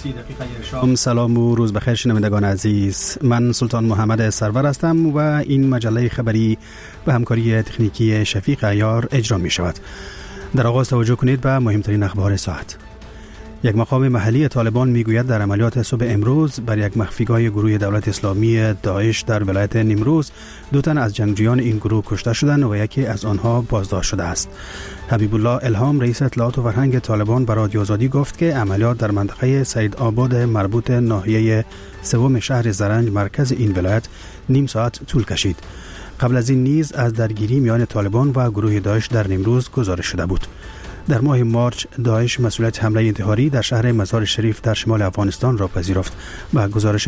30 شام. سلام و روز بخیر شنوندگان عزیز. من سلطان محمد سرور هستم و این مجله خبری به همکاری تکنیکی شفیق عیار اجرا می شود. در آغاز توجه کنید به مهمترین اخبار ساعت. یک مقام محلی طالبان میگوید در عملیات صبح امروز بر یک مخفیگاه گروه دولت اسلامی داعش در ولایت نیمروز 2 تن از جنگجویان این گروه کشته شدند و یکی از آنها بازداشت شده است. حبیب الله الهام رئیس اطلاعات و فرهنگ طالبان به رادیو آزادی گفت که عملیات در منطقه سید آباد مربوط ناحیه سوم شهر زرنج مرکز این ولایت نیم ساعت طول کشید. قبل از این نیز از درگیری میان طالبان و گروه داعش در نیمروز گزارش شده بود. در ماه مارچ داعش مسئولیت حمله انتحاری در شهر مزار شریف در شمال افغانستان را پذیرفت. با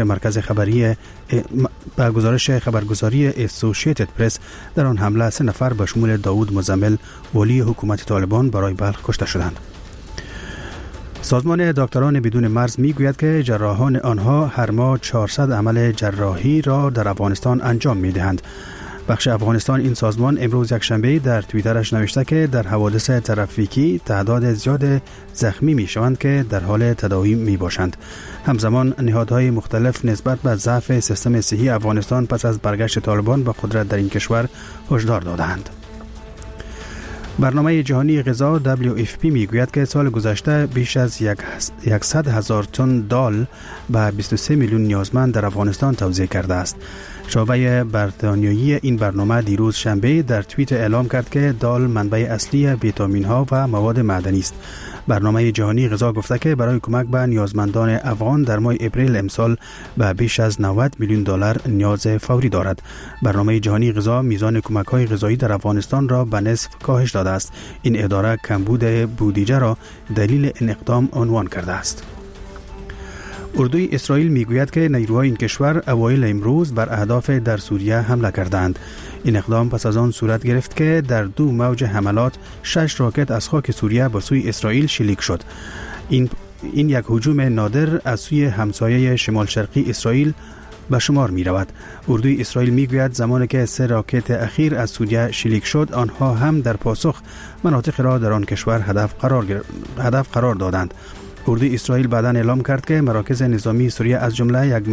گزارش خبرگزاری اسوسییتد پرس در آن حمله 3 نفر به شمول داوود مزمل ولی حکومت طالبان برای بلخ کشته شدند. سازمان دکتران بدون مرز میگوید که جراحان آنها هر ماه 400 عمل جراحی را در افغانستان انجام میدهند. بخش افغانستان این سازمان امروز یکشنبه در توییترش نوشته که در حوادث ترافیکی تعداد زیاد زخمی می شوند که در حال تداوی می باشند. همزمان نهادهای مختلف نسبت به ضعف سیستم صحی افغانستان پس از برگشت طالبان به قدرت در این کشور هشدار دادند. برنامه جهانی غذا WFP میگوید که سال گذشته بیش از 100,000 تن دال به 23 میلیون نیازمند در افغانستان توزیع کرده است. شعبه بریتانیایی این برنامه دیروز شنبه در توییت اعلام کرد که دال منبع اصلی ویتامین ها و مواد معدنی است. برنامه جهانی غذا گفته که برای کمک به نیازمندان افغان در ماه اپریل امسال به بیش از 90 میلیون دلار نیاز فوری دارد. برنامه جهانی غذا میزان کمک‌های غذایی در افغانستان را به نصف کاهش داده است. این اداره کمبود بودجه را دلیل این اقدام عنوان کرده است. اردوی اسرائیل میگوید که نیروهای این کشور اوایل امروز بر اهداف در سوریه حمله کردند. این اقدام پس از آن صورت گرفت که در 2 موج حملات 6 راکت از خاک سوریه به سوی اسرائیل شلیک شد. این یک هجوم نادر از سوی همسایه شمال شرقی اسرائیل به شمار می رود. اردوی اسرائیل می گوید زمانی که 3 راکت اخیر از سوریه شلیک شد آنها هم در پاسخ مناطق را در آن کشور هدف قرار دادند. اردوی اسرائیل بعداً اعلام کرد که مراکز نظامی سوریه از جمله یک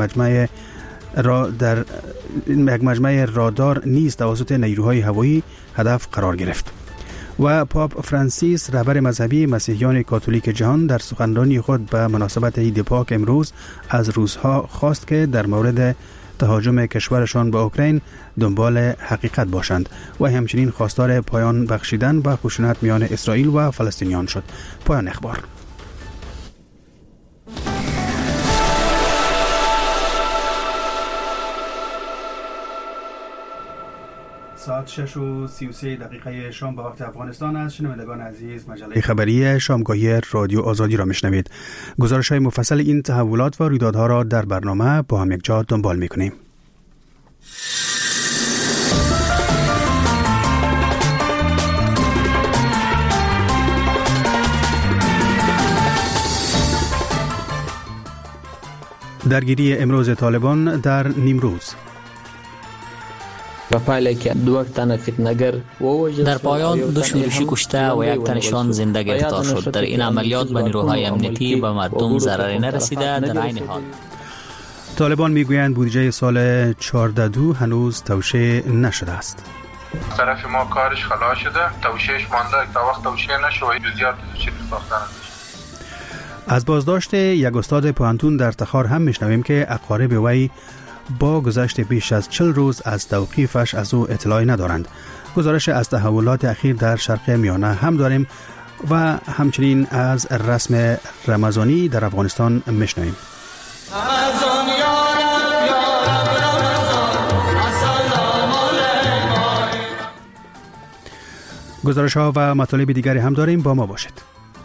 مجمع رادار نیز توسط نیروهای هوایی هدف قرار گرفت. و پاپ فرانسیس رهبر مذهبی مسیحیان کاتولیک جهان در سخنرانی خود به مناسبت عید پاک امروز از روس‌ها خواست که در مورد تهاجم کشورشان به اوکراین دنبال حقیقت باشند و همچنین خواستار پایان بخشیدن به خشونت میان اسرائیل و فلسطینیان شد. پایان اخبار. ساعت 6:33 شام به وقت افغانستان است. شنوندگان عزیز مجله خبری شامگاهی رادیو آزادی را میشنوید. گزارش‌های مفصل این تحولات و رویدادها را در برنامه با هم یک جا دنبال میکنیم. درگیری امروز طالبان در نیمروز. در پایان 2 شورشی کشته و 1 تنشان زنده گرفتار شد. در این عملیات به نیروهای امنیتی و مردم ضرری نرسیده. در عین حال طالبان میگویند بودجه سال 14 هنوز توشیح نشده است. طرف ما کارش خلاص شده، توشیحش مانده، تا وقت توشیح نشه و جزئیات چیزی ساختن نشه. از بازداشت یک استاد پوهنتون در تخار هم میشنویم که اقارب وی با گذشت بیش از 40 روز از توقیفش از او اطلاعی ندارند. گزارش از تحولات اخیر در شرق میانه هم داریم و همچنین از رسم رمضانی در افغانستان میشنویم. گزارش ها و مطالب دیگری هم داریم، با ما باشید.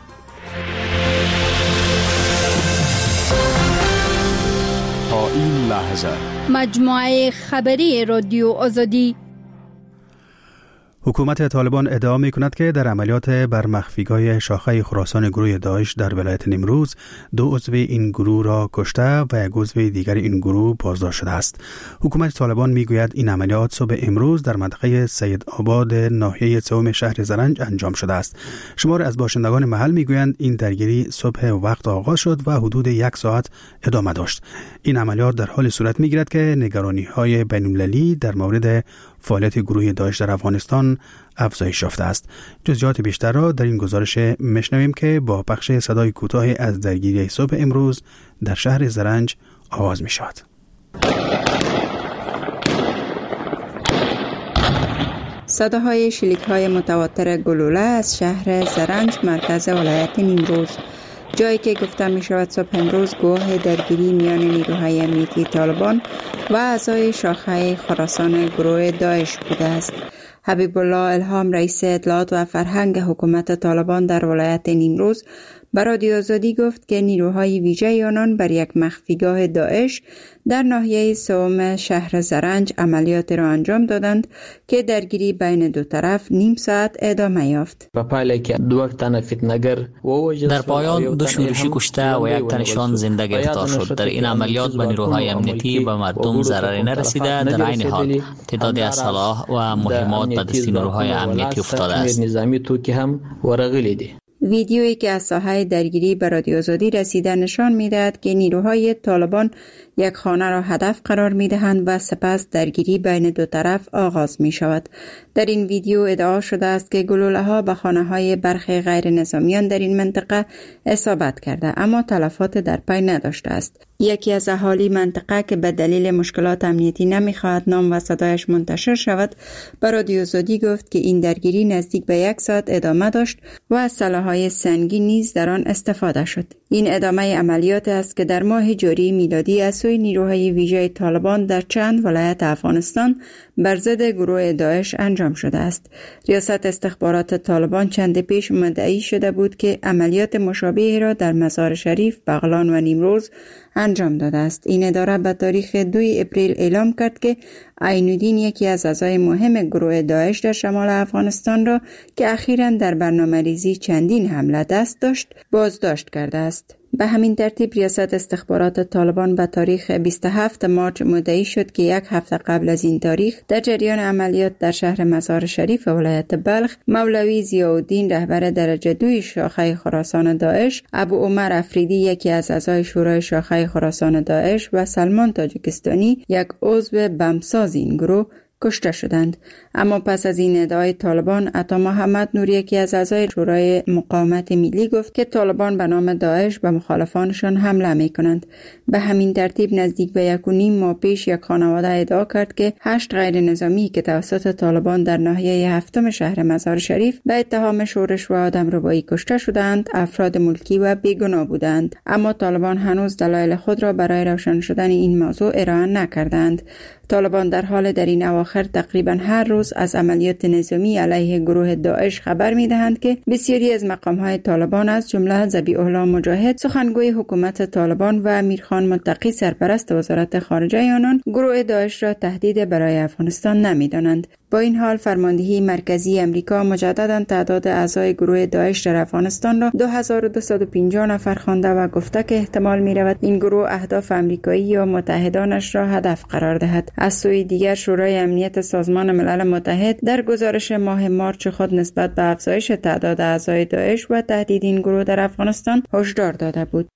تا این لحظه مجموعه خبری رادیو آزادی. حکومت طالبان ادعا می‌کند که در عملیات بر مخفیگاه شاخه خراسان گروه داعش در ولایت نیمروز 2 عضو این گروه را کشته و 1 عضو دیگر این گروه بازداشت شده است. حکومت طالبان میگوید این عملیات صبح امروز در منطقه سید آباد ناحیه سوم شهر زرنج انجام شده است. شمار از باشندگان محل میگویند این درگیری صبح وقت آغاز شد و حدود 1 ساعت ادامه داشت. این عملیات در حال صورت میگیرد که نگرانی‌های بین‌المللی در مورد فعالیت گروه داعش در افغانستان افزایش یافته است. جزئیات بیشتر را در این گزارش میشنویم که با پخش صدای کوتاه از درگیری صبح امروز در شهر زرنج آغاز می شود. صداهای شلیک‌های متواتر گلوله از شهر زرنج مرکز ولایت نیمروز، جایی که گفته می شود صبح امروز گواه درگیری میان نیروهای امنیتی طالبان و اعضای شاخه خراسان گروه داعش بوده است. حبیب الله الهام رئیس اطلاعات و فرهنگ حکومت طالبان در ولایت نیمروز به رادیو آزادی گفت که نیروهای ویژه آنان بر یک مخفیگاه داعش در ناحیه سوم شهر زرنج عملیات را انجام دادند که درگیری بین دو طرف نیم ساعت ادامه یافت. در پایان 2 شورشی کشته و 1 تنشان زنده گرفتار شد. در این عملیات به نیروهای امنیتی و مردم ضرری نرسیده. در عین حال تعدادی اسلحه و مهمات به دست نیروهای امنیتی افتاده است. ویدیویی که از ساحه درگیری به رادیو آزادی رسیده نشان می‌دهد که نیروهای طالبان یک خانه را هدف قرار می‌دهند و سپس درگیری بین دو طرف آغاز می‌شود. در این ویدیو ادعا شده است که گلوله‌ها به خانه‌های برخی غیر نظامیان در این منطقه اصابت کرده، اما تلفات در پی نداشته است. یکی از اهالی منطقه که به دلیل مشکلات امنیتی نمی‌خواهد نام و صدایش منتشر شود، به رادیو آزادی گفت که این درگیری نزدیک به 1 ساعت ادامه داشت و از سلاح‌های سنگین نیز در آن استفاده شد. این ادامه عملیات است که در ماه جاری میلادی از سوی نیروهای ویژه طالبان در چند ولایت افغانستان بر ضد گروه داعش انجام شده است. ریاست استخبارات طالبان چند پیش مدعی شده بود که عملیات مشابهی را در مزار شریف، بغلان و نیمروز انجام داده است. این اداره به تاریخ 2 اپریل اعلام کرد که عین‌الدین، یکی از اعضای مهم گروه داعش در شمال افغانستان را که اخیراً در برنامه‌ریزی چندین حمله دست داشت، بازداشت کرده است. به همین ترتیب ریاست استخبارات طالبان به تاریخ 27 مارس مدعی شد که 1 هفته قبل از این تاریخ در جریان عملیات در شهر مزار شریف ولایت بلخ، مولوی ضیاءالدین رهبر درجه 2 شاخه خراسان داعش، ابو عمر افریدی یکی از اعضای شورای شاخه خراسان داعش و سلمان تاجیکستانی یک عضو بمساز این گروه کشته شدند. اما پس از این ادعای طالبان، عطا محمد نور، یکی از اعضای شورای مقاومت ملی، گفت که طالبان به نام داعش به مخالفانشان حمله می کنند. به همین ترتیب نزدیک به 1.5 ماه پیش یک خانواده ادعا کرد که 8 غیر نظامی که توسط طالبان در ناحیه 7 شهر مزار شریف به اتهام شورش و آدمربایی کشته شدند، افراد ملکی و بیگناه بودند. اما طالبان هنوز دلایل خود را برای روشن شدن این موضوع ارائه نکردند. طالبان در حال در این اواخر تقریبا هر روز از عملیات نظامی علیه گروه داعش خبر می‌دهند که بسیاری از مقام‌های طالبان از جمله ذبیح الله مجاهد، سخنگوی حکومت طالبان، و امیرخان متقی، سرپرست وزارت خارجه آنان، گروه داعش را تهدید برای افغانستان نمی‌دانند. با این حال فرماندهی مرکزی امریکا مجددا تعداد اعضای گروه داعش در افغانستان را 2250 نفر خوانده و گفته که احتمال می‌رود این گروه اهداف امریکایی یا متحدانش را هدف قرار دهد. از سوی دیگر شورای امنیت سازمان ملل متحد در گزارش ماه مارس خود نسبت به افزایش تعداد اعضای داعش و تهدید این گروه در افغانستان هشدار داده بود.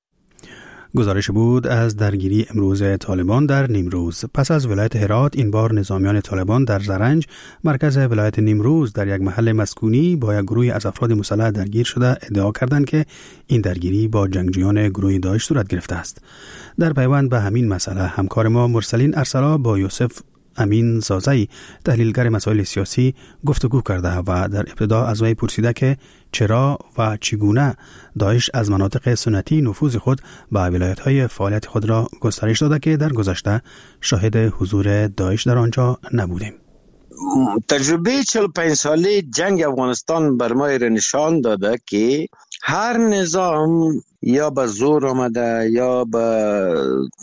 گزارش بود از درگیری امروز طالبان در نیمروز. پس از ولایت هرات، این بار نظامیان طالبان در زرنج، مرکز ولایت نیمروز، در یک محل مسکونی با یک گروه از افراد مسلح درگیر شده ادعا کردند که این درگیری با جنگجویان گروه داعش صورت گرفته است. در پیوند به همین مسئله همکار ما مرسلین ارسلا با یوسف امین زازی، تحلیلگر مسائل سیاسی، گفتگو کرده و در ابتدا از وی پرسیده که چرا و چگونه داعش از مناطق سنتی نفوذ خود به ولایت‌های فعالیت خود را گسترش داده که در گذشته شاهد حضور داعش در آنجا نبودیم. تجربه 45 ساله جنگ افغانستان بر ما نشان داده که هر نظام یا به زور آمده یا به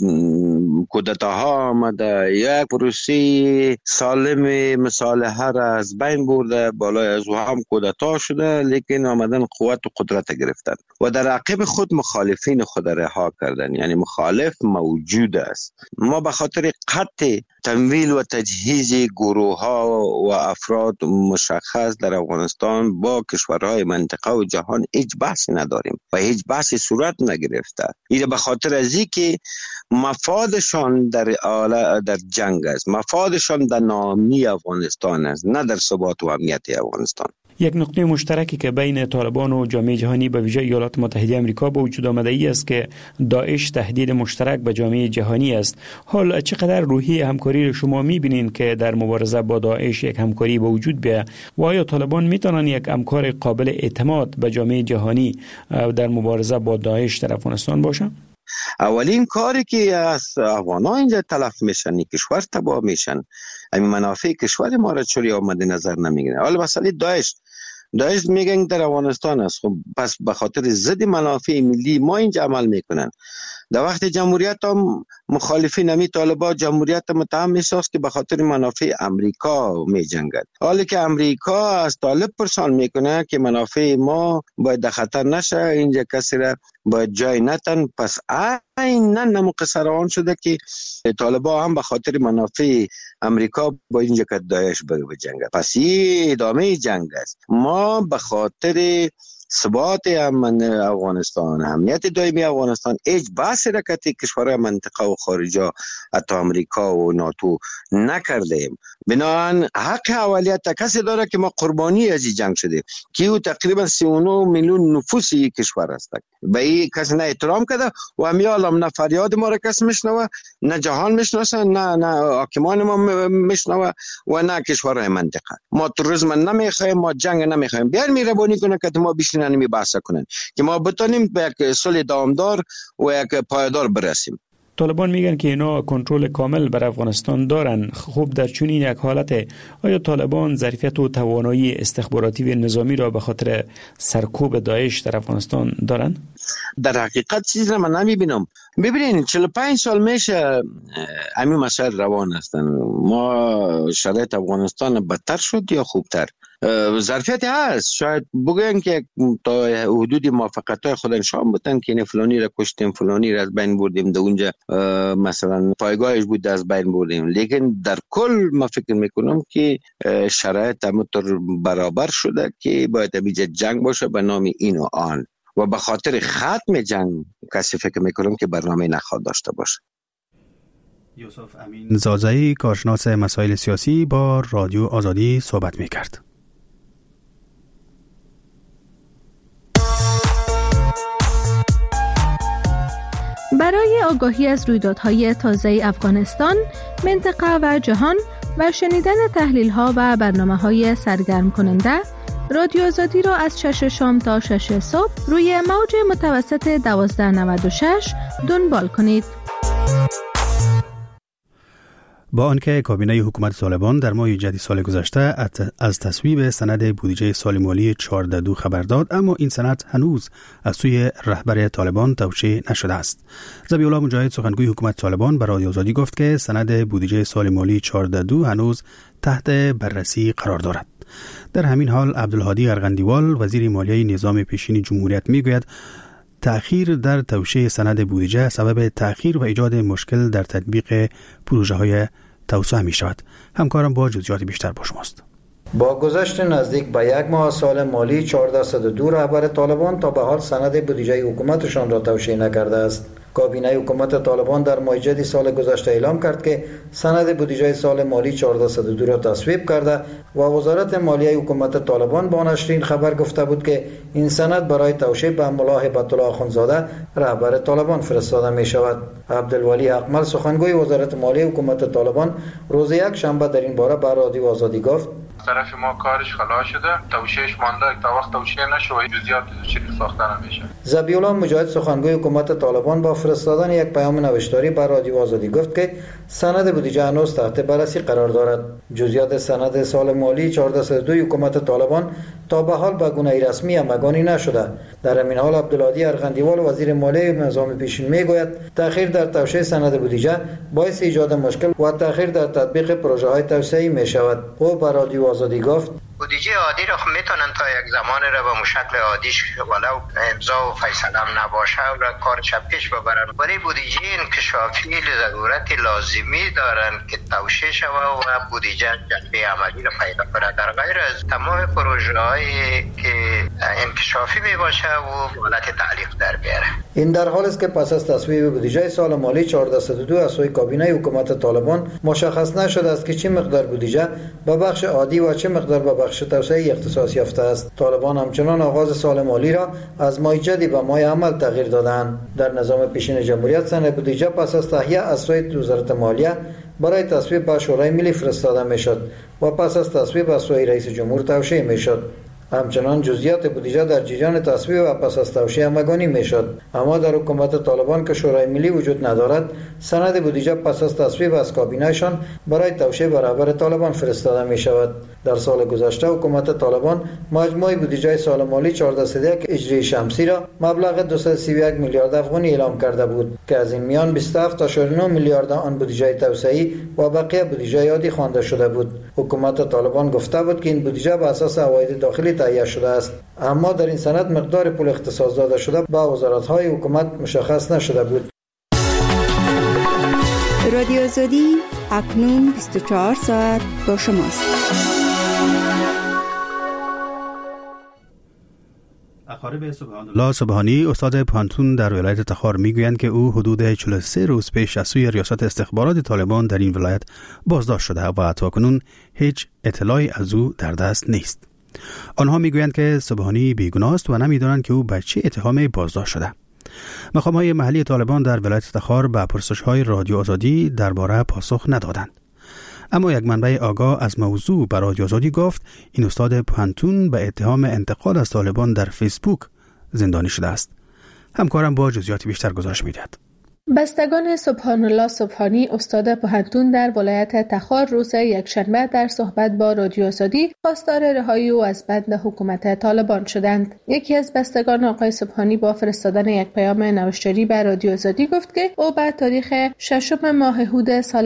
کودتاها آمده، یک پروسه سالم مصالحه را از بین برده، بالای از او هم کودتا شده، لیکن آمدن قوت و قدرت گرفتن و در عقب خود مخالفین خود رها کردن. یعنی مخالف موجود است. ما به خاطر قطع تمویل و تجهیز گروه ها و افراد مشخص در افغانستان با کشورهای منطقه و جهان هیچ بحثی نداریم و هیچ بحثی صورت نگرفته. این به خاطر ازی که مفادشان در جنگ است، مفادشان در ناامنی افغانستان است، نه در ثبات و امنیت افغانستان. یک نقطه مشترکی که بین طالبان و جامعه جهانی به ویژه ایالات متحده آمریکا به وجود آمده ای است که داعش تهدید مشترک به جامعه جهانی است. حال چقدر روحی همکاری شما می‌بینید که در مبارزه با داعش یک همکاری به وجود بیاید و آیا طالبان میتونن یک همکار قابل اعتماد به جامعه جهانی در مبارزه با داعش در افغانستان باشن؟ اولین کاری که از افغان‌ها اینجا تلف میشن، کشور تباه میشن، همین منافع کشور ما را چوری مد نظر نمیگیرن. حالا مسئله داعش میگن در افغانستان است، خب پس به خاطر ضد منافع ملی ما اینجا عمل میکنن. در وقت جمهوریت هم مخالفین همی طالبان جمهوریت متهم میساز که به خاطر منافع امریکا میجنگد، حالی که امریکا از طالب پرسان میکنه که منافع ما باید در خطر نشه، اینجا کسی را باید جای نتن. پس عیناً نمقصر آن شده که طالبان هم به خاطر منافع امریکا با اینجا که داعش بجنگد. پس این ادامه جنگ است. ما به خاطر ثبات امن افغانستان، امنیت دائمی افغانستان، هیچ بحث رکتی کشورهای منطقه و خارجه حتی امریکا و ناتو نکردیم. بنابراین حق اولیت کسی داره که ما قربانی از این جنگ شدیم که او تقریبا 39 میلیون نفوسی کشور است. به این کسی نه احترام کرده و همیالم نه فریاد ما را کس میشنوه، نه جهان میشناسه، نه حاکمان ما میشنوه و نه کشورهای منطقه. ما تروریسم نمیخوایم، ما جنگ نمیخوایم. بیار میربانی کنه که ما بیشتر نمی بحث کنن که ما بتونیم به یک صلح دوامدار و یک پایدار برسیم. طالبان میگن که اینا کنترل کامل بر افغانستان دارن. خوب در چنین یک حالت آیا طالبان ظرفیت و توانایی استخباراتی و نظامی را به خاطر سرکوب داعش در افغانستان دارن؟ در حقیقت چیزی من نمیبینم. ببینید 45 سال میشه همین مسائل روان هستن. ما شرایط افغانستان بدتر شد یا خوبتر؟ ظرفیت هست. شاید بگن که تا حدود موافقت‌های خود نشان بدن که این فلانی را کشتیم، فلانی را از بین بردیم، در اونجا مثلا پایگاهش بود از بین بردیم، لیکن در کل ما فکر میکنم که شرایط همونطور برابر شده که باید اینجا جنگ باشه به نام این و آن و به خاطر ختم جنگ کسی فکر میکنم که برنامه نخواهد داشته باشه. یوسف امین زازایی کارشناس مسائل سیاسی با رادیو آزادی صحبت میکرد. برای آگاهی از رویدادهای تازه افغانستان، منطقه و جهان و شنیدن تحلیل‌ها و برنامه‌های سرگرم کننده، رادیو آزادی را از 6 شام تا 6 صبح روی موج متوسط 1296 دنبال کنید. با آنکه کابینه حکومت طالبان در ماه ژوئیه سال گذشته از تصویب سند بودجه سال مالی 14 خبر داد، اما این سند هنوز از سوی رهبر طالبان توشیح نشده است. ذبیح‌الله مجاهد سخنگوی حکومت طالبان به رادیو آزادی گفت که سند بودجه سال مالی 14 هنوز تحت بررسی قرار دارد. در همین حال عبدالهادی ارغندیوال وزیر مالیه نظام پیشین جمهوریت میگوید تأخیر در توشیح سند بودجه سبب تأخیر و ایجاد مشکل در تطبیق پروژه‌های توسعه می شود. همکارم با جزئیات بیشتر با شماست. با گذشت نزدیک به یک ماه سال مالی 1402 رهبر طالبان تا به حال سند بودجه حکومتشان را توشیح نکرده است. کابینه حکومت طالبان در ماه ژوئیه سال گذشته اعلام کرد که سند بودجه سال مالی 1402 را تصویب کرده و وزارت مالیه حکومت طالبان با نشرین خبر گفته بود که این سند برای توشیح به ملا هیبت الله آخوندزاده رهبر طالبان فرستاده می شود. عبدالولی حقمل سخنگوی وزارت مالیه حکومت طالبان روز یک شنبه در این باره به رادیو آزادی گفت طرف ما کارش خلاص شده، توشیش مانده تا وقت توشیه نشه و جزئیات چیزی ساخته نمیشه. ذبیحالله مجاهد سخنگوی حکومت طالبان با فرستادن یک پیام نوشتاری بر رادیو آزادی گفت که سند بودجه هنوز تحت بررسی قرار دارد. جزئیات سند سال مالی 1402 حکومت طالبان تا به حال به گونه رسمی همگانی نشده. در همین حال عبدالهادی ارغندیوال وزیر مالیه نظام پیشین میگوید تأخیر در توشیح سند بودجه باعث ایجاد مشکل و تأخیر در تطبیق پروژه های توسعه‌ای می شود. او بر رادیو آزادی گفت بودجه عادی را میتونن تا یک زمان را به شکل عادیش ولو امضا و فیصله نباشه و کار پیش ببرن. برای بودجه انکشافی ضرورت لازمی دارن که توشیح شود و بودجه جنبه عملی را پیدا کنه. در غیر از تمام پروژه هایی که انکشافی می باشه و حالت تعلیق در بیاره. این در حال است که پس از تصویب بودجه سال مالی 1402 از سوی کابینه حکومت طالبان مشخص نشده است که چه مقدار بودجه به بخش عادی و چه مقدار به بخش توسعه اختصاص یافته است. طالبان همچنان آغاز سال مالی را از ماه جدی به ماه عمل تغییر دادند. در نظام پیشین جمهوریت سند بودجه پس از تهیه از سوی وزارت مالیه برای تصویب به شورای ملی فرستاده میشد و پس از تصویب از سوی رئیس جمهور توشیح میشد. همچنان جزئیات بودجه در جریان تصویب و پس از توشیح همگانی میشد. اما در حکومت طالبان که شورای ملی وجود ندارد، سند بودجه پس از تصویب از کابینهشان برای توشیح برابر طالبان فرستاده می شود. در سال گذشته حکومت طالبان مجموع بودجه سال مالی 1401 اجری شمسی را مبلغ 231 میلیارد افغانی اعلام کرده بود که از این میان 27.9 میلیارد آن بودجه توسعه‌ای و بقیه بودجه عادی خوانده شده بود. حکومت طالبان گفته بود که این بودجه بر اساس عواید داخلی تهیه شده است، اما در این سند مقدار پول اختصاص داده شده به وزارت‌های حکومت مشخص نشده بود. رادیو آزادی اکنون 24 ساعت با شماست. اقارب سبحانالله سبحانی استاد پانتون در ولایت تخار میگویند که او حدود 43 روز پیش از سوی ریاست استخبارات طالبان در این ولایت بازداشت شده و تاکنون هیچ اطلاعی از او در دست نیست. آنها میگویند که سبحانی بیگناه است و نمیدانند که او به چه اتهامی بازداشت شده. مقام‌های محلی طالبان در ولایت تخار به پرسش‌های رادیو آزادی درباره پاسخ ندادند. اما یک منبع آگاه از موضوع به رادیو آزادی گفت این استاد پانتون به اتهام انتقاد از طالبان در فیسبوک زندانی شده است. همکارم با جزئیات بیشتر گزارش می‌دهد. بستگان سبحانالله سبحانی استاد پانتون در ولایت تخار روز یکشنبه در صحبت با رادیو آزادی خواستار رهایی او از بند حکومت طالبان شدند. یکی از بستگان آقای سبحانی با فرستادن یک پیام نوشتاری به رادیو آزادی گفت که او به تاریخ 6 ماه هود سال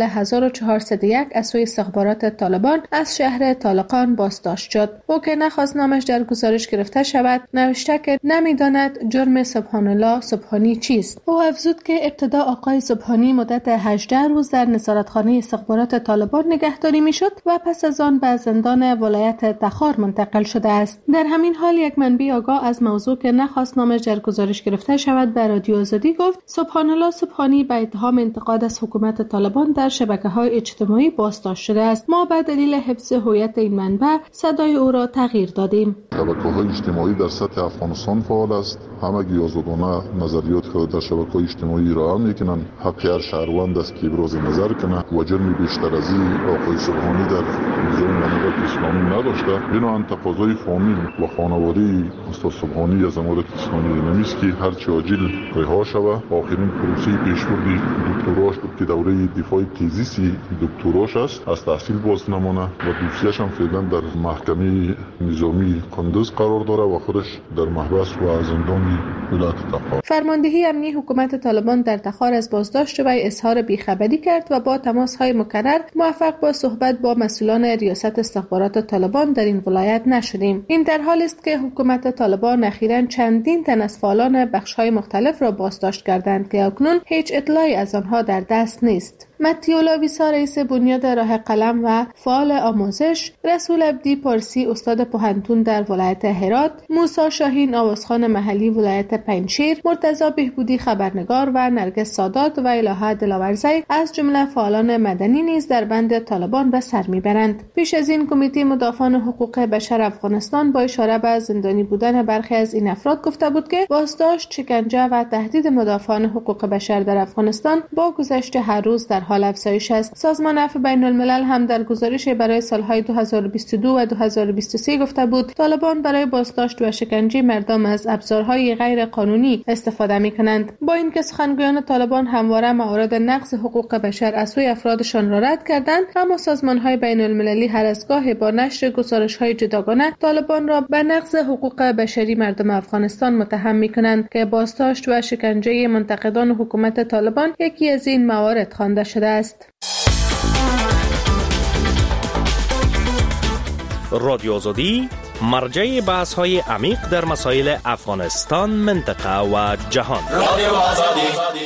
1401 از سوی استخبارات طالبان از شهر طالقان بازداشت شد. او که نخواست نامش در گزارش گرفته شود نوشته که نمیداند جرم سبحانالله سبحانی چیست. او افزود که ابتدا آقای سبحانی مدت 18 روز در نظارتخانه استخبارات طالبان نگهداری میشد و پس از آن به زندان ولایت تخار منتقل شده است. در همین حال یک منبع آگاه از موضوع که نخواست نامش در گزارش گرفته شود به رادیو آزادی گفت سبحانالله سبحانی به اتهام انتقاد از حکومت طالبان در شبکه‌های اجتماعی بازداشت شده است. ما به دلیل حفظ هویت این منبع صدای او را تغییر دادیم. شبکه‌های اجتماعی در سطح افغانستان فعال است. همگی آزادانه نظریات خود در شبکه‌های اجتماعی را میکنن. حق هر شهروند است که ابراز نظر کنه و جرم بیشتر از این آقای سبحانی در نظام امارت اسلامی نداشته. بنابراین تقاضای فامیل و خانواده استاد سبحانی از امارت اسلامی نمیست که هرچه عاجل رها شود. آخرین پروسه پیشبرد دکتراش بود که دوره دفاع تزیسی دکتراش است، از تحصیل باز نمانه و دوسیه‌اش هم فعلا در محکمه نظامی کندز قرار داره و خودش در محبس و زندان ولایت تخار. فرماندهی امنی حکومت طالبان در تخار از بازداشت وی اظهار بیخبری کرد و با تماس‌های مکرر موفق با صحبت با مسئولان ریاست استخبارات طالبان در این ولایت نشدیم. این در حالی است که حکومت طالبان اخیراً چندین تن از فعالان بخش‌های مختلف را بازداشت کردند که اکنون هیچ اطلاعی از آنها در دست نیست. متیولا ویسا رئیس بنیاد راه قلم و فعال آموزش، رسول عبدی پارسی استاد پانتون در ولایت هرات، موسی شاهین آوازخوان محلی ولایت پنجشیر، مرتضی بهبودی خبرنگار و نرگس سادات و الهه دلاورزی از جمله فعالان مدنی نیز در بند طالبان به سر میبرند. پیش از این کمیته مدافعان حقوق بشر افغانستان با اشاره به زندانی بودن برخی از این افراد گفته بود که بازداشت، شکنجه و تهدید مدافعان حقوق بشر در افغانستان با گذشت هر روز در حال افزایش است. سازمان عفو بین الملل هم در گزارش برای سالهای 2022 و 2023 گفته بود طالبان برای بازداشت و شکنجه مردم از ابزارهای غیر قانونی استفاده می‌کنند. با اینکه سخنگویان طالبان همواره موارد نقض حقوق بشر از سوی افرادشان را رد کردند، اما سازمان‌های بین المللی هر از گاهی با نشر گزارش‌های جداگانه طالبان را به نقض حقوق بشری مردم افغانستان متهم می‌کنند که بازداشت و شکنجه منتقدان حکومت طالبان یکی از این موارد خوانده شده است. رادیو آزادی مرجع بحث‌های عمیق در مسائل افغانستان، منطقه و جهان. رادیو آزادی.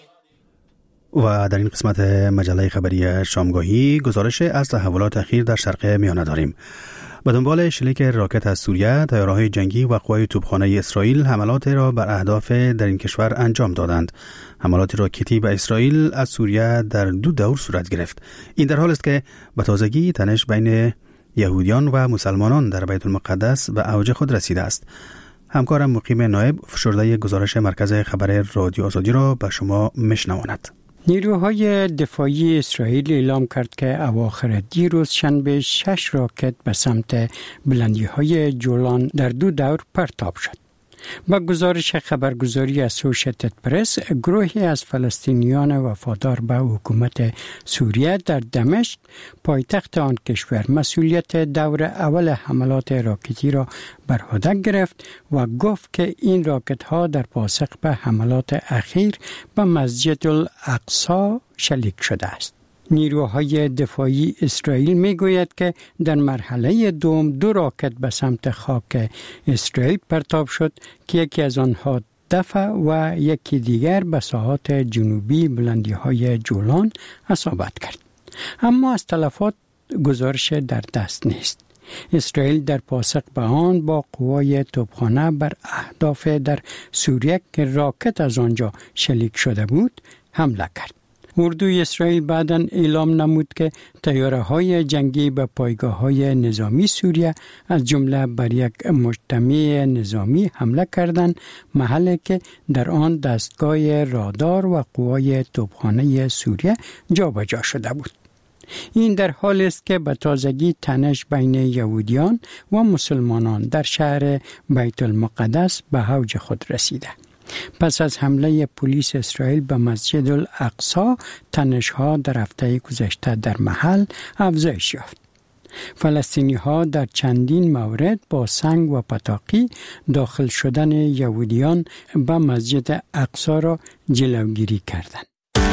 و در این قسمت مجله خبری شامگاهی گزارش از تحولات اخیر در شرق میانه داریم. به دنبال شلیک راکت از سوریه، تیاره‌های جنگی و قوای توپخانه اسرائیل حملات را بر اهداف در این کشور انجام دادند. حملات راکتی به اسرائیل از سوریه در دو دور صورت گرفت. این در حال است که به تازگی تنش بین یهودیان و مسلمانان در بیت المقدس به اوج خود رسیده است. همکارم مقیم نایب فشرده گزارش مرکز خبر رادیو آزادی را به شما میشنواند. نیروهای دفاعی اسرائیل اعلام کرد که اواخر دیروز شنبه 6 راکت به سمت بلندی‌های جولان در دو دور پرتاب شد. با گزارش خبرگزاری اسوشییتد پرس، گروهی از فلسطینیان وفادار به حکومت سوریه در دمشق، پایتخت آن کشور، مسئولیت دور اول حملات راکتی را بر عهده گرفت و گفت که این راکت ها در پاسخ به حملات اخیر به مسجد الاقصی شلیک شده است. نیروهای دفاعی اسرائیل میگوید که در مرحله دوم 2 راکت به سمت خاک اسرائیل پرتاب شد که یکی از آنها دفع و یکی دیگر به ساحات جنوبی بلندی‌های جولان اصابت کرد. اما از تلفات گزارش در دست نیست. اسرائیل در پاسخ به آن با قوای توپخانه بر اهداف در سوریه که راکت از آنجا شلیک شده بود حمله کرد. اردوی اسرائیل بعداً اعلام نمود که طیاره‌های جنگی به پایگاه‌های نظامی سوریه از جمله بر یک مجتمع نظامی حمله کردند، محلی که در آن دستگاه رادار و قوای توپخانه سوریه جابجا شده بود. این در حال است که به تازگی تنش بین یهودیان و مسلمانان در شهر بیت المقدس به اوج خود رسیده. پس از حمله پلیس اسرائیل به مسجد الاقصی، تنش‌ها در هفته گذشته در محل افزایش یافت. فلسطینی‌ها در چندین مورد با سنگ و پتاقی داخل شدن یهودیان به مسجد اقصی را جلوگیری کردند.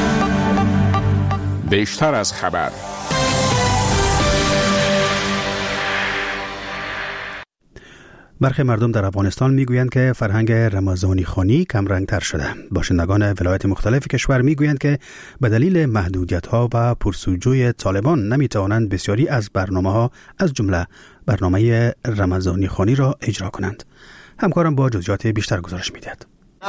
بیشتر از خبر. برخی مردم در افغانستان میگویند که فرهنگ رمضانی خوانی کم رنگ تر شده. باشندگان ولایت مختلف کشور میگویند که به دلیل محدودیت‌ها و پرسوجوی طالبان نمیتوانند بسیاری از برنامه‌ها از جمله برنامه رمضانی خوانی را اجرا کنند. همکارم با جزئیات بیشتر گزارش می‌دهد.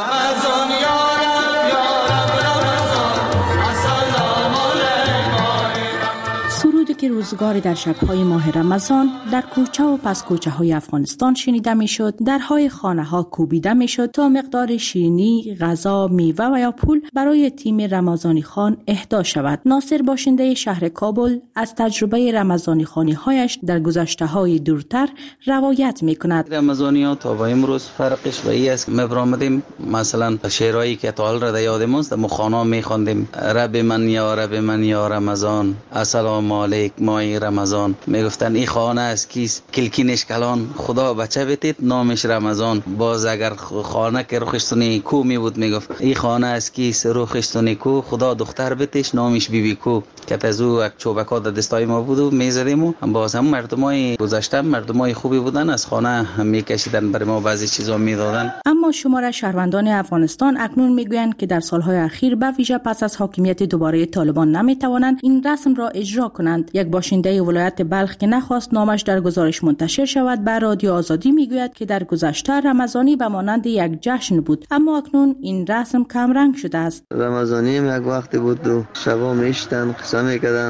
که روزگاری در شب‌های ماه رمضان در کوچه و پس کوچه‌های افغانستان شنیده می‌شد، درهای خانه‌ها کوبیده می‌شد تا مقدار شیرینی، غذا، میوه و یا پول برای تیم رمضانی خوان اهدا شود. ناصر باشنده شهر کابل از تجربه رمضانی خوانی‌هایش در گذشته‌های دورتر روایت می‌کند. رمضانی‌ها تا به امروز فرقش به این است که می‌برآمدیم مثلا شعرهایی که تا حال را یادم است مخانا می‌خواندیم: رب من یا رمضان، السلام علیکم ماه رمضان. میگفتن این خانه از کیست؟ کلکینش کلان خدا بچه بتید نامش رمضان. باز اگر خانه که رخشتونی کو می بود میگفت این خانه از کیست؟ رخشتونی کو خدا دختر بتیش نامش بیبی کو. که از او یک چوبکا در دستای ما بود و میزدیم و باز هم مردمای گذشته مردمای خوبی بودن، از خانه میکشیدن برای ما بعضی چیزا میدادن. اما شمار شهروندان افغانستان اکنون میگویند که در سالهای اخیر به ویژه پس از حاکمیت دوباره طالبان نمیتوانند این رسم را اجرا کنند. یک باشنده ولایت بلخ که نخواست نامش در گزارش منتشر شود به رادیو آزادی میگوید که در گذشته رمضانی به مانند یک جشن بود، اما اکنون این رسم کم رنگ شده است. رمضانی یک وقتی بود و شبا میشتن قصه میکردن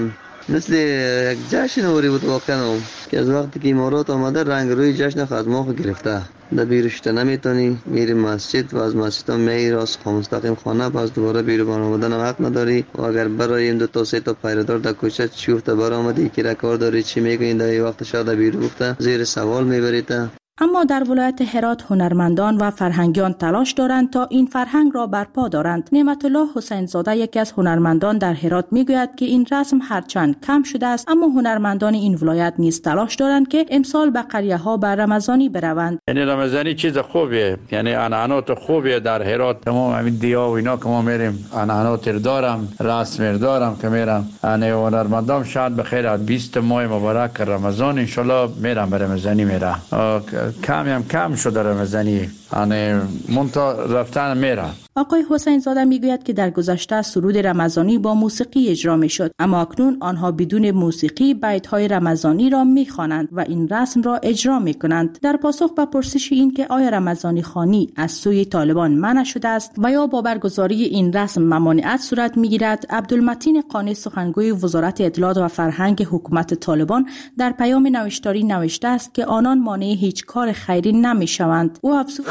مثل یک جشن اوری بود واقعا که از وقتی که امارات آمده رنگ روی جشن خدمات گرفته. در بیرشته نمیتونی میری مسجد و از مسجد هم میری از مستقیم خانه باز دوباره بیرو برآمدن حق نداری و اگر برای این 2 تا 3 تا پیردار در کوچه چوفت برآمدی که کار داری چی میگی در این وقت شاید بیرو گفته زیر سوال میبریده. اما در ولایت هرات هنرمندان و فرهنگیان تلاش دارند تا این فرهنگ را برپا دارند. نعمت الله حسین زاده یکی از هنرمندان در هرات میگوید که این رسم هرچند کم شده است اما هنرمندان این ولایت نیز تلاش دارند که امسال به قریه ها بر رمضانی بروند. یعنی رمضانی چیز خوبیه، یعنی عنعنات خوبیه در هرات. تمام همین دیا و اینا که ما میریم عنعنات دارم، رسم دارم که میرم. یعنی هنرمندان شاید بخیر 20 ماه مبارک رمضان ان شاء الله میرم به رمضانی میرم. کم شده رمضانی، یعنی منتا رفتن میره. آقای حسین زاده میگوید که در گذشته سرود رمضانی با موسیقی اجرا میشد اما اکنون آنها بدون موسیقی بیت‌های رمضانی را میخوانند و این رسم را اجرا میکنند. در پاسخ به پرسش این که آیا رمضانی خوانی از سوی طالبان منع شده است و یا با برگزاری این رسم ممانعت صورت میگیرد، عبدالمتین قانی سخنگوی وزارت اطلاعات و فرهنگ حکومت طالبان در پیام نوشتاری نوشته است که آنان مانع هیچ کار خیری نمیشوند. او افزود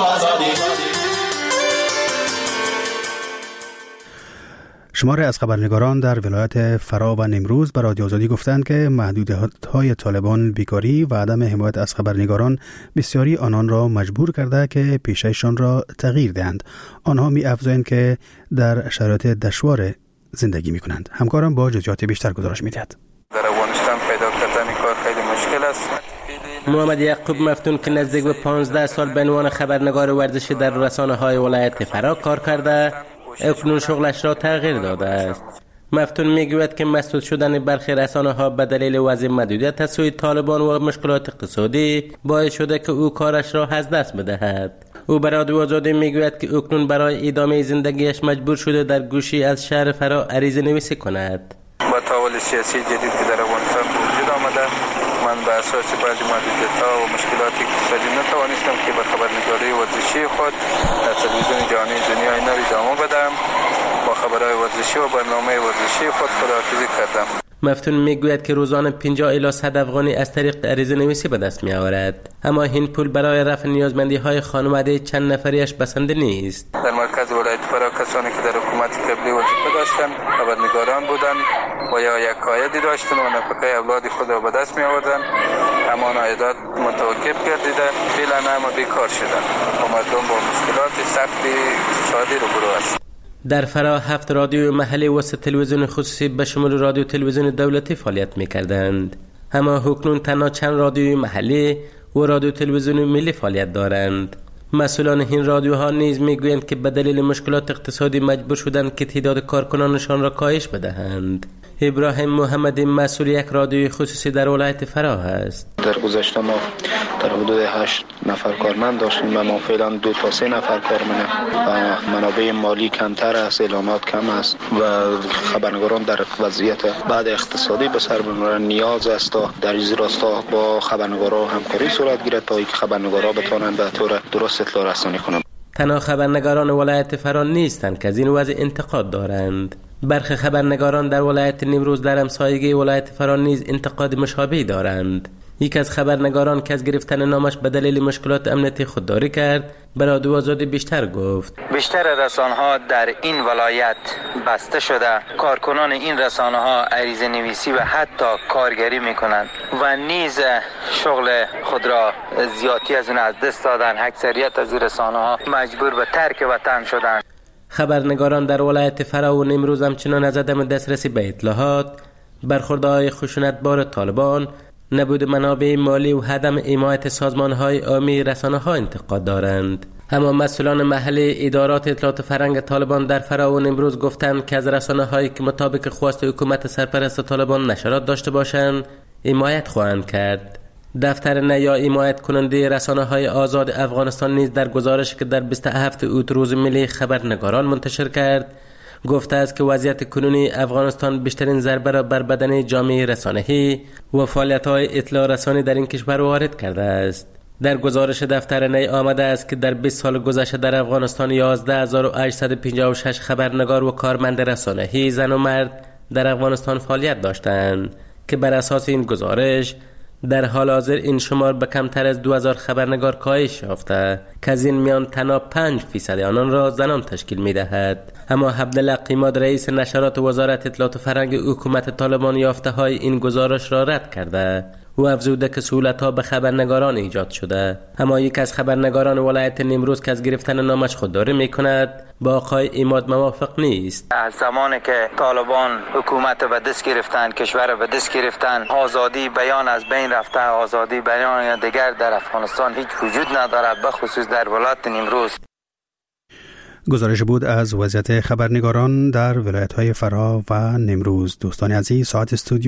شماری از خبرنگاران در ولایت فرا و نیمروز به رادیو آزادی گفتند که محدودیت‌های طالبان، بیکاری و عدم حمایت از خبرنگاران بسیاری آنان را مجبور کرده که پیشه‌شان را تغییر دهند. آنها می‌افزایند که در شرایط دشوار زندگی می‌کنند. همکارم با جزئیات بیشتر گزارش می‌دهد. در افغانستان پیدا کردن کار خیلی مشکل است. محمد یعقوب مفتون که نزدیک به 15 سال به عنوان خبرنگار ورزشی در رسانه‌های ولایت فرا کار کرده، اکنون شغلش را تغییر داده است. مفتون میگوید که مسدود شدن برخی رسانه‌ها به دلیل وضع محدودیت از سوی طالبان و مشکلات اقتصادی باعث شده که او کارش را از دست بدهد. او به رادیو آزادی میگوید که اکنون برای ادامه زندگیش مجبور شده در گوشی از شهر فرا عریضه نویسی کند. با تحول سیاسی جدید که در افغانستان وجود آمده، من به اساس بعضی محدودیت‌ها و مشکلات اقتصادی نتوانستم که به خبرنگاری ورزشی خود در تلویزیون جهانی دنیا اینا ادامه بدم. با خبرهای ورزشی و برنامه ورزشی خود خداحافظی کردم. مفتون میگوید که روزانه 50 الی 100 افغانی از طریق عریضه نویسی به دست میآورد، اما این پول برای رفع نیازمندی‌های خانواده چند نفریش بسنده نیست. در مرکز ولایت فرا کسانی که در حکومت قبلی وظیفه داشتند خبرنگاران بودند و یا یک عایدی داشتند و نفقه اولاد خود را به دست میآوردند، اما عایدات متوقف گردیده، فعلا همه بیکار شدند و مردم با مشکلات سختی اقتصادی روبرو است. در فرا 7 رادیو محلی و 3 تلویزیون خصوصی به شمول رادیو تلویزیون دولتی فعالیت می‌کردند، اما اکنون تنها چند رادیوی محلی و رادیو تلویزیون ملی فعالیت دارند. مسئولان این رادیوها نیز میگویند که به دلیل مشکلات اقتصادی مجبور شدند که تعداد کارکنانشان را کاهش بدهند. ابراهیم محمدی مسئول یک رادیوی خصوصی در ولایت فرا است. در گذشته ما در حدود 8 نفر کارمند داشتیم و ما فعلا 2 تا 3 نفر کارمند و منابع مالی کمتر است، اعلانات کم است و خبرنگاران در وضعیت بعد اقتصادی به سر ببرند. نیاز است تا در این راستا با خبرنگارا همکاری صورت گیرد تا اینکه خبرنگارا بتوانند به طور درست اطلاع رسانی کنند. تنها خبرنگاران ولایت فرا نیستند که از این وضع انتقاد دارند. برخی خبرنگاران در ولایت نیمروز در همسایگی ولایت فرا نیز انتقاد مشابهی دارند. یک از خبرنگاران که از گرفتن نامش به دلیل مشکلات امنیتی خودداری کرد، به رادیو آزادی بیشتر گفت. بیشتر رسانه‌ها در این ولایت بسته شده، کارکنان این رسانه‌ها عریضه نویسی و حتی کارگری میکنند و نیز شغل خود را زیادی از اون از دست دادن. اکثریت از رسانه‌ها مجبور به ترک وطن شدند. خبرنگاران در ولایت فرا و نیمروز همچنان از عدم دسترسی به اطلاعات، برخوردهای خشونتبار طالبان، نبود منابع مالی و عدم حمایت سازمان‌های عامی رسانه‌ها انتقاد دارند. اما مسئولان محلی ادارات اطلاعات فرهنگ طالبان در فرا و نیمروز گفتند که از رسانه‌هایی که مطابق خواست حکومت سرپرست طالبان نشرات داشته باشند حمایت خواهند کرد. دفتر نیا حمایت کننده رسانه‌های آزاد افغانستان نیز در گزارشی که در 27 اوت روز ملی خبرنگاران منتشر کرد گفته است که وضعیت کنونی افغانستان بیشترین ضربه را بر بدن جامعه رسانه‌ای و فعالیت‌های اطلاع رسانی در این کشور وارد کرده است. در گزارش دفتر نی آمده است که در 20 سال گذشته در افغانستان 11856 خبرنگار و کارمند رسانه‌ای زن و مرد در افغانستان فعالیت داشتند که بر اساس این گزارش در حال حاضر این شمار به کمتر از 2000 خبرنگار کاهش یافته که از این میان تنها 5% آنان را زنان تشکیل می‌دهد. اما عبدالله قیماد رئیس نشرات وزارت اطلاعات و فرهنگ حکومت طالبان یافته‌های این گزارش را رد کرده و افزوده که سهولت‌ها به خبرنگاران ایجاد شده. اما یک از خبرنگاران ولایت نیمروز که از گرفتن نامش خودداری می‌کند با آقای ایماد موافق نیست. از زمانی که طالبان حکومت به دست گرفتن، کشور به دست گرفتن، آزادی بیان از بین رفته، آزادی بیان دیگر در افغانستان هیچ وجود ندارد، به خصوص در ولایت نیمروز. گزارش بود از وضعیت خبرنگاران در ولایت‌های فرا و نیمروز. دوستان عزیز، ساعت استودیو